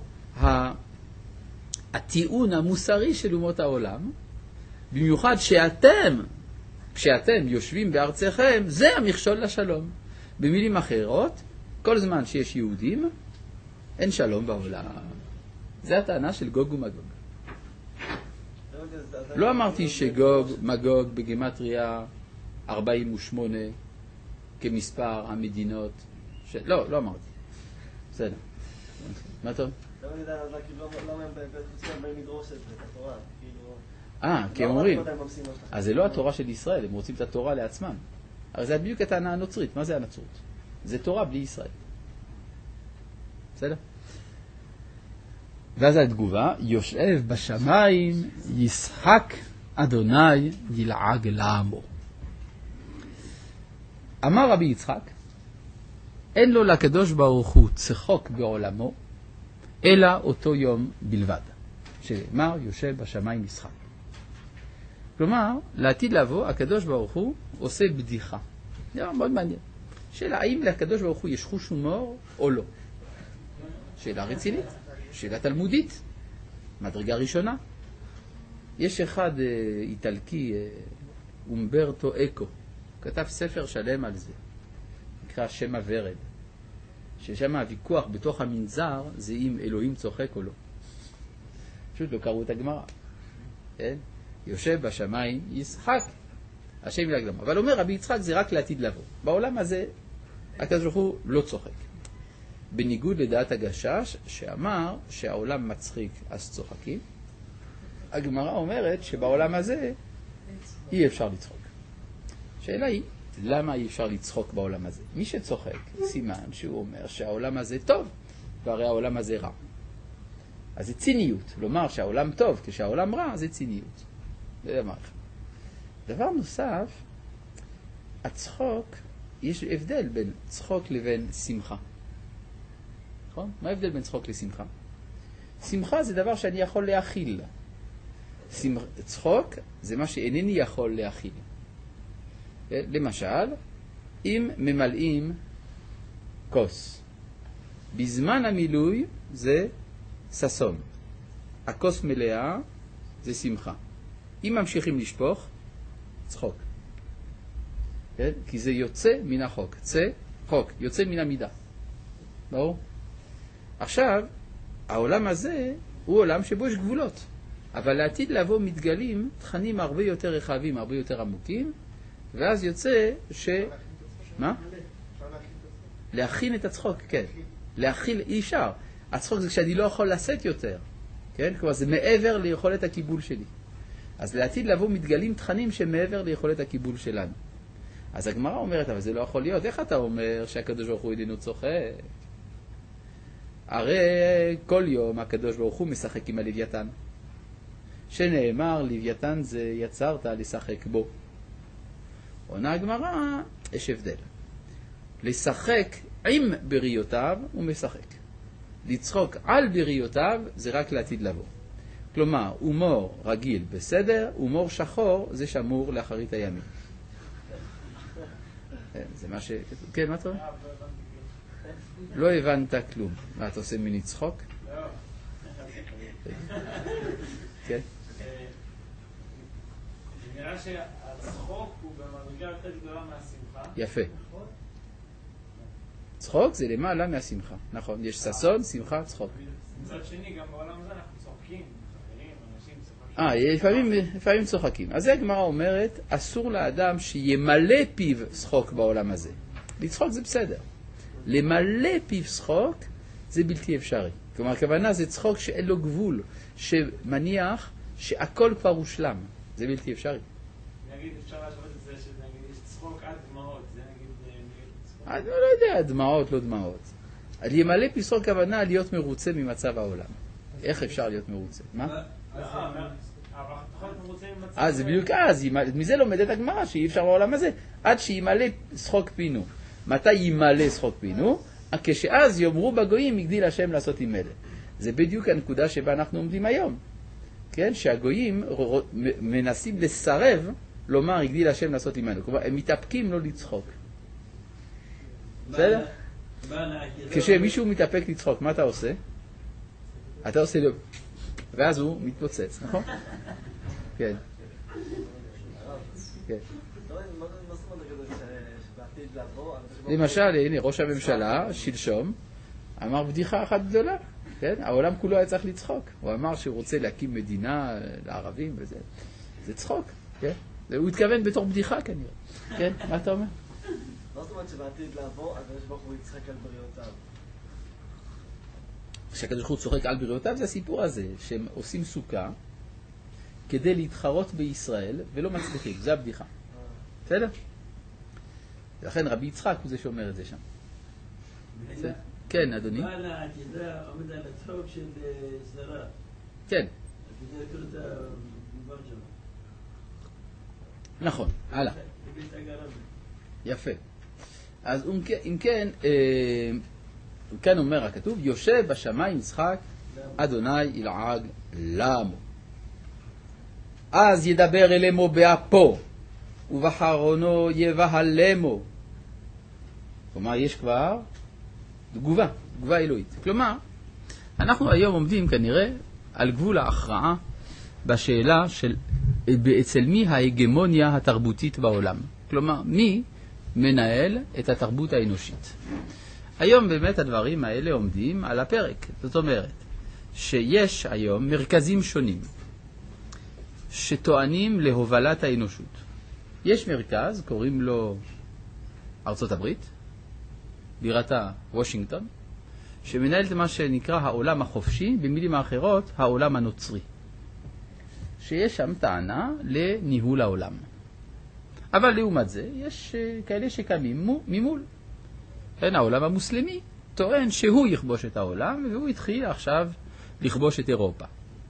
הטיעון המוסרי של אומות העולם, במיוחד כשאתם יושבים בארצכם, זה המכשול לשלום. במילים אחרות, כל זמן שיש יהודים, אין שלום בעולם. זה הטענה של גוג ומגוג. לא אמרתי שגוג, מגוג בגימטריה 48 כמספר המדינות. לא אמרתי. בסדר. מה טוב? לא יודע, למה הם באים לדרוש את זה, את התורה? כי הם אומרים, אז זה לא התורה של ישראל, הם רוצים את התורה לעצמם. הרי זה בדיוק הטענה הנוצרית. מה זה הנצרות? זה תורה בלי ישראל. בסדר? ואז התגובה, יושב בשמיים, ישחק אדוני ילעג לעמו. אמר רבי יצחק, אין לו לקדוש ברוך הוא צחוק בעולמו, אלא אותו יום בלבד. שאמר, יושב בשמיים ישחק. כלומר, לעתיד לבוא, הקדוש ברוך הוא עושה בדיחה. זה מאוד מעניין. שאלה, האם לקדוש ברוך הוא יש חוש הומור או לא? שאלה רצינית, שאלה תלמודית, מדרגה ראשונה. יש אחד איטלקי, אומברטו אקו, כתב ספר שלם על זה, נקרא שם הוורד, ששם הוויכוח בתוך המנזר זה אם אלוהים צוחק או לא. פשוט לא קראו את הגמרא. יושב בשמיים ישחק, השם ילעג לעמו. אבל אומר רבי יצחק זה רק לעתיד לבוא. בעולם הזה הקדוש ברוך הוא לא צוחק. בניגוד לדעת הגשש שאמר שהעולם מצחיק אז צוחקים, הגמרא אומרת שבעולם הזה אי אפשר לצחוק. השאלה היא, למה אי אפשר לצחוק בעולם הזה? מי שצוחק, סימן שהוא אומר שהעולם הזה טוב, והרי העולם הזה רע. אז זה ציניות. לומר שהעולם טוב כשהעולם רע זה ציניות. זה דבר אחד. דבר נוסף, הצחוק, יש הבדל בין צחוק לבין שמחה. נכון? מה ההבדל בין צחוק לשמחה? שמחה זה דבר שאני יכול להכיל. צחוק זה מה שאינני יכול להכיל. למשל, אם ממלאים כוס, בזמן המילוי זה ססון. הכוס מלאה זה שמחה. אם ממשיכים לשפוך, צחוק. כי זה יוצא מן החוק. חוק, יוצא מן המידה. ברור? עכשיו, העולם הזה הוא עולם שבו יש גבולות. אבל לעתיד לבוא מתגלים תכנים הרבה יותר רחבים, הרבה יותר עמוקים, ואז יוצא מה? להכין את הצחוק, כן. להכיל אי אפשר. הצחוק זה כשאני לא יכול לשאת יותר. כן? כלומר, זה מעבר ליכולת הקיבול שלי. אז לעתיד לבוא מתגלים תכנים שמעבר ליכולת הקיבול שלנו. אז הגמרא אומרת, אבל זה לא יכול להיות. איך אתה אומר שהקדוש ברוך הוא איננו צוחק? הרי כל יום הקדוש ברוך הוא משחק עם הלוויתן. שנאמר, לוויתן זה יצרת לשחק בו. עונה הגמרא, יש הבדל. לשחק עם בריותיו הוא משחק. לצחוק על בריותיו זה רק לעתיד לבוא. כלומר, הומור רגיל בסדר, הומור שחור זה שמור לאחרית הימים. זה מה ש... כן, מה אתה אומר? לא הבנת כלום. מה, אתה עושה מיני צחוק? לא. כן? נראה שהצחוק הוא במדרגה יותר גדולה מהשמחה. יפה. צחוק זה למעלה מהשמחה. נכון, יש ששון, שמחה, צחוק. מצד שני, גם בעולם הזה אנחנו צוחקים. אנשים צוחקים. לפעמים צוחקים. אז זה הגמרא אומרת, אסור לאדם שימלא פיו שחוק בעולם הזה. לצחוק זה בסדר. למלא פיו שחוק זה בלתי אפשרי. כלומר, הכוונה זה צחוק שאין לו גבול, שמניח שהכל כבר הושלם. זה בלתי אפשרי. נגיד, אפשר להשוות את זה שנגיד, יש צחוק עד דמעות. זה נגיד צחוק. אני לא יודע, דמעות, לא דמעות. למלא פיו שחוק הכוונה להיות מרוצה ממצב העולם. איך אפשר להיות מרוצה? מה? זה בדיוק אז, מזה לומדת הגמרא שאי אפשר בעולם הזה, עד שימלא שחוק פינו. מתי ימלא שחוק פינו? כשאז יאמרו בגויים הגדיל השם לעשות עם אלה. זה בדיוק הנקודה שבה אנחנו עומדים היום. כן? שהגויים מנסים לסרב לומר הגדיל השם לעשות עם אלה. כלומר, הם מתאפקים לא לצחוק. בסדר? כשמישהו מתאפק לצחוק, מה אתה עושה? אתה עושה לו... ואז הוא מתפוצץ, נכון? כן. כן. למשל, הנה, ראש הממשלה, שלשום, אמר בדיחה אחת גדולה, כן? העולם כולו היה צריך לצחוק. הוא אמר שהוא רוצה להקים מדינה לערבים וזה. זה צחוק, כן? הוא התכוון בתור בדיחה כנראה. כן? מה אתה אומר? מה זאת אומרת שבעתיד לעבור, אז יש ברוך הוא יצחק על בריאותיו? כשהקדוש ברוך הוא צוחק על בריאותיו זה הסיפור הזה, שהם עושים סוכה כדי להתחרות בישראל ולא מצליחים, זה הבדיחה. בסדר? לכן רבי יצחק הוא זה שאומר את זה שם. כן, אדוני? בעל העתידה עומד על הצחוק של שרה. כן. זה קורא את המובר שלו. נכון, הלאה. יפה. אז אם כן, כאן אומר הכתוב, יושב בשמיים יצחק, אדוני ילעג למו. אז ידבר אלמו באפו, ובחרונו יבהלמו. כלומר, יש כבר תגובה אלוהית. כלומר, אנחנו היום עומדים כנראה על גבול ההכרעה בשאלה של אצל מי ההגמוניה התרבותית בעולם. כלומר, מי מנהל את התרבות האנושית. היום באמת הדברים האלה עומדים על הפרק. זאת אומרת, שיש היום מרכזים שונים שטוענים להובלת האנושות. יש מרכז, קוראים לו ארצות הברית, בירתה וושינגטון, שמנהל את מה שנקרא העולם החופשי, במילים האחרות, העולם הנוצרי. שיש שם טענה לניהול העולם. אבל לעומת זה, יש כאלה שקמים ממול. כן, העולם המוסלמי טוען שהוא יכבוש את העולם, והוא התחיל עכשיו לכבוש את אירופה.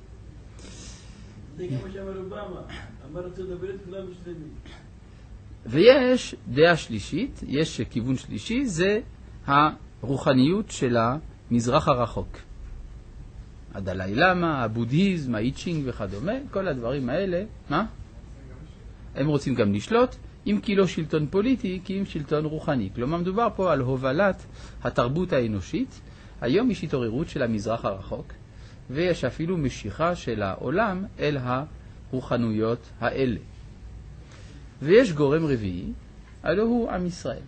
זה כמו שאמר אובמה, אמר ארצות הברית כולם מוסלמים. ויש דעה שלישית, יש כיוון שלישי, זה הרוחניות של המזרח הרחוק. הדלאי למה, הבודהיזם, האיצ'ינג וכדומה, כל הדברים האלה, מה? הם רוצים גם לשלוט, אם כי לא שלטון פוליטי, כי אם שלטון רוחני. כלומר, מדובר פה על הובלת התרבות האנושית. היום יש התעוררות של המזרח הרחוק, ויש אפילו משיכה של העולם אל הרוחנויות האלה. ויש גורם רביעי, הלא הוא עם ישראל.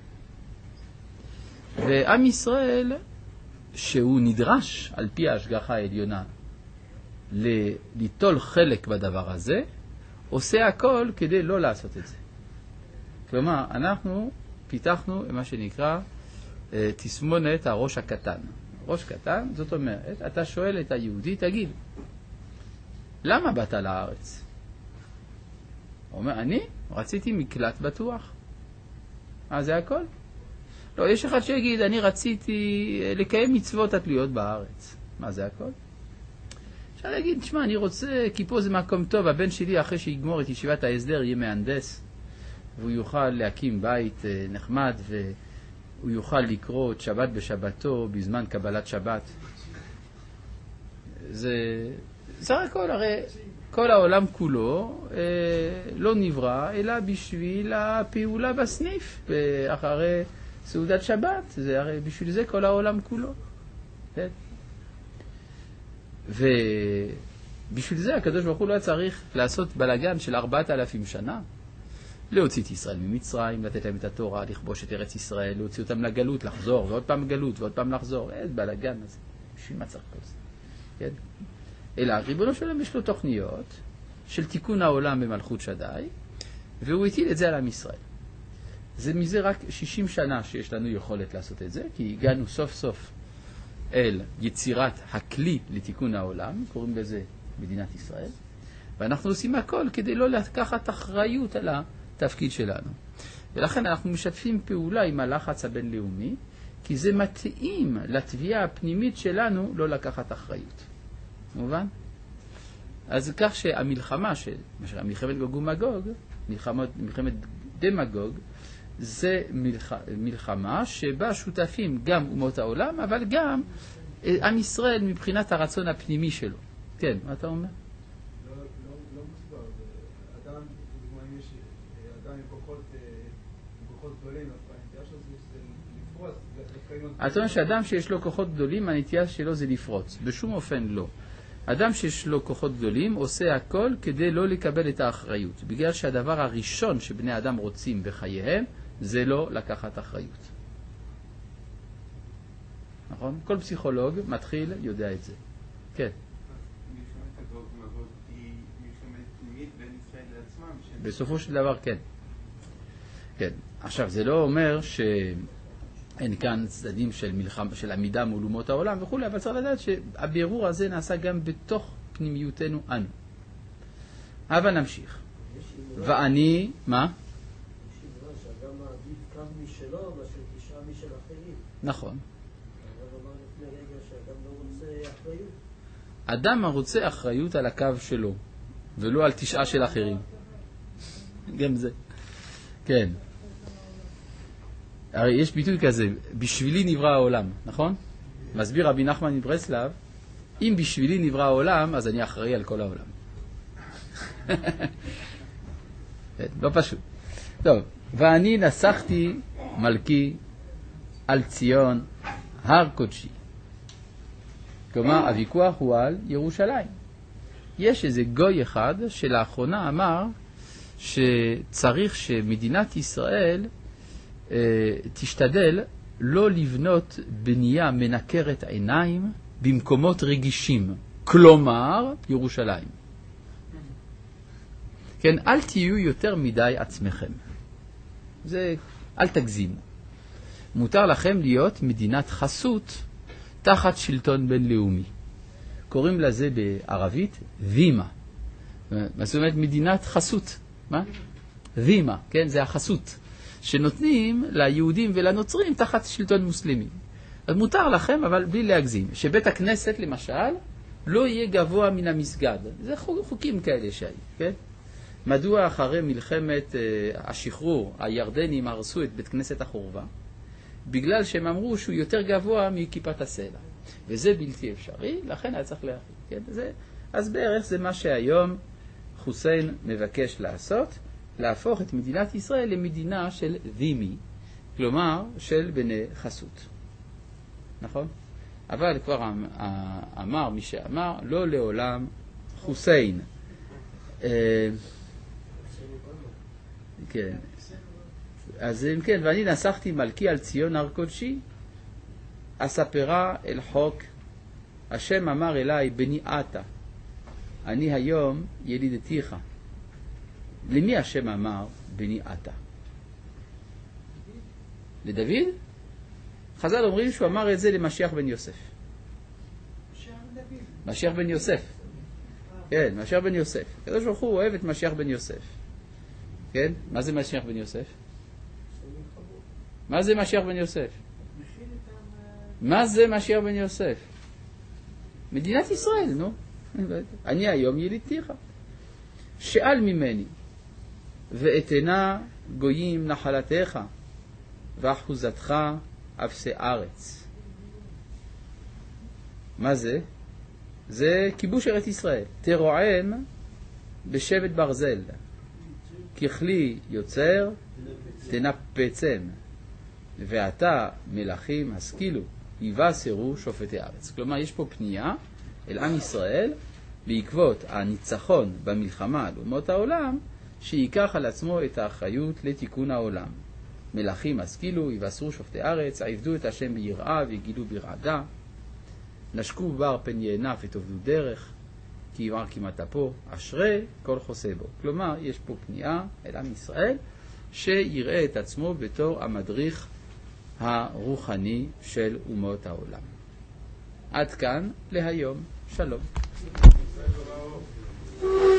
ועם ישראל, שהוא נדרש על פי ההשגחה העליונה ליטול חלק בדבר הזה, עושה הכל כדי לא לעשות את זה. כלומר, אנחנו פיתחנו מה שנקרא תסמונת הראש הקטן. ראש קטן, זאת אומרת, אתה שואל את היהודי, תגיד, למה באת לארץ? הוא אומר, אני רציתי מקלט בטוח. זה הכל? לא, יש אחד שיגיד, אני רציתי לקיים מצוות התלויות בארץ. מה זה הכל? אפשר להגיד, תשמע, אני רוצה, כי פה זה מקום טוב, הבן שלי אחרי שיגמור את ישיבת ההסדר יהיה מהנדס, והוא יוכל להקים בית נחמד, והוא יוכל לקרוא את שבת בשבתו בזמן קבלת שבת. זה הכל, הרי כל העולם כולו לא נברא, אלא בשביל הפעולה בסניף, אחרי סעודת שבת. זה הרי בשביל זה כל העולם כולו. כן? ובשביל זה הקדוש ברוך הוא לא צריך לעשות בלגן של 4,000 שנה, להוציא את ישראל ממצרים, לתת להם את התורה, לכבוש את ארץ ישראל, להוציא אותם לגלות, לחזור, ועוד פעם גלות, ועוד פעם לחזור. אין בלגן הזה. בשביל מה צריך כל זה? כן? אלא ריבונו של עולם יש לו תוכניות של תיקון העולם במלכות שדי, והוא הטיל את זה על עם ישראל. זה מזה רק 60 שנה שיש לנו יכולת לעשות את זה, כי הגענו סוף סוף אל יצירת הכלי לתיקון העולם, קוראים לזה מדינת ישראל, ואנחנו עושים הכל כדי לא לקחת אחריות על התפקיד שלנו. ולכן אנחנו משתפים פעולה עם הלחץ הבינלאומי, כי זה מתאים לתביעה הפנימית שלנו לא לקחת אחריות. מובן? אז כך שהמלחמה, מלחמת גוג ומגוג, מלחמת דמגוג, זה מלחמה שבה שותפים גם אומות העולם, אבל גם עם ישראל מבחינת הרצון הפנימי שלו. כן, מה אתה אומר? לא מוסבר. אדם, אם יש אדם עם כוחות גדולים, הנטייה שלו זה לפרוץ. אתה אומר שאדם שיש לו כוחות גדולים, הנטייה שלו זה לפרוץ. בשום אופן לא. אדם שיש לו כוחות גדולים עושה הכל כדי לא לקבל את האחריות. בגלל שהדבר הראשון שבני אדם רוצים בחייהם, זה לא לקחת אחריות. נכון? כל פסיכולוג מתחיל יודע את זה. כן. מלחמת הגוג ומגוג היא מלחמת פנימית בין ישראל לעצמם. בסופו של דבר כן. כן. עכשיו זה לא אומר שאין כאן צדדים של עמידה מול אומות העולם וכו', אבל צריך לדעת שהבירור הזה נעשה גם בתוך פנימיותנו אנו. אבל נמשיך. ואני, מה? שאדם מעדיף קו משלו מאשר 9 משל אחרים. נכון. אבל אמר לפני רגע שאדם לא רוצה אחריות. אדם רוצה אחריות על הקו שלו, ולא על 9 של אחרים. גם זה. כן. הרי יש ביטוי כזה, בשבילי נברא העולם, נכון? מסביר רבי נחמן מברסלב, אם בשבילי נברא העולם, אז אני אחראי על כל העולם. לא פשוט. טוב, ואני נסחתי מלכי על ציון הר קודשי. כלומר, הוויכוח הוא על ירושלים. יש איזה גוי אחד שלאחרונה אמר שצריך שמדינת ישראל תשתדל לא לבנות בנייה מנקרת עיניים במקומות רגישים. כלומר, ירושלים. כן, אל תהיו יותר מדי עצמכם. זה, אל תגזימו. מותר לכם להיות מדינת חסות תחת שלטון בינלאומי. קוראים לזה בערבית וימה. מה זאת אומרת מדינת חסות? מה? וימה, כן, זה החסות שנותנים ליהודים ולנוצרים תחת שלטון מוסלמי. אז מותר לכם, אבל בלי להגזים. שבית הכנסת למשל לא יהיה גבוה מן המסגד. זה חוקים כאלה שהיו, כן? מדוע אחרי מלחמת השחרור הירדנים הרסו את בית כנסת החורבה? בגלל שהם אמרו שהוא יותר גבוה מכיפת הסלע. וזה בלתי אפשרי, לכן היה צריך להחליט. כן? אז בערך זה מה שהיום חוסיין מבקש לעשות, להפוך את מדינת ישראל למדינה של וימי, כלומר של בני חסות. נכון? אבל כבר אמר מי שאמר, לא לעולם חוסיין. כן. אז אם כן, ואני נסחתי מלכי על ציון הר קודשי, אספרה אל חוק, השם אמר אליי, בני אתה, אני היום ילידתיך. למי השם אמר, בני אתה? לדוד? חז"ל אומרים שהוא אמר את זה למשיח בן יוסף. משיח בן יוסף. כן, משיח בן יוסף. הקדוש ברוך הוא אוהב את משיח בן יוסף. כן? מה זה משיח בן יוסף? מה זה משיח בן יוסף? מה זה משיח בן יוסף? מדינת ישראל, נו. אני היום ילידתיך. שאל ממני ואתנה גויים נחלתך, ואחוזתך אפסי ארץ. מה זה? זה כיבוש ארץ ישראל. תרועם בשבט ברזל, ככלי יוצר תנפצם, ואתה מלכים השכילו, יבשרו שופטי ארץ. כלומר, יש פה פנייה אל עם ישראל בעקבות הניצחון במלחמה על אומות העולם, שיקח על עצמו את האחריות לתיקון העולם. מלכים השכילו, יבשרו שופטי ארץ, עבדו את השם ביראה ויגילו ברעדה, נשקו בר פן יענף ותאבדו דרך, כי יאמר כמעט פה, אשרי כל חוסה בו. כלומר, יש פה פנייה אל עם ישראל, שיראה את עצמו בתור המדריך הרוחני של אומות העולם. עד כאן להיום. שלום.